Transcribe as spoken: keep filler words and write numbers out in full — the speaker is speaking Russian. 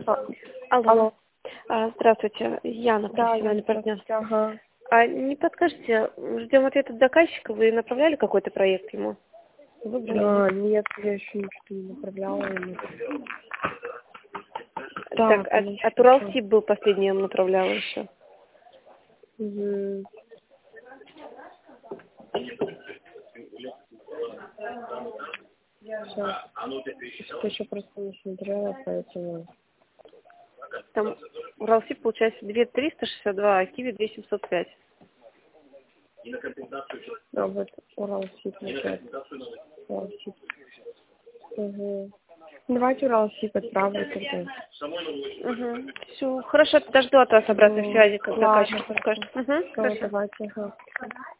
А, Алло. Алло. А, Здравствуйте, Яна, Да, профессиональный Яна, партнер. здравствуйте. Ага. А не подскажете, ждем ответ от заказчика, вы направляли какой-то проект ему? Выбрали? А, нет, я еще ничего не направляла ему. Так, Так, от, значит, от Уралсиб был последний, я ему направляла еще. Угу. Сейчас. Что еще просто не смотрела, поэтому... Там Уралсиб получается две триста шестьдесят два, а Киви две семьсот пять. А вот Уралсиб опять. Уралсиб. Угу. Давайте Уралсиб отправлю тогда. Угу. Все, хорошо, подожду от вас обратной Ну, связи, как ладно, заказчик хорошо. скажет. Угу, Все, хорошо. давайте, ага.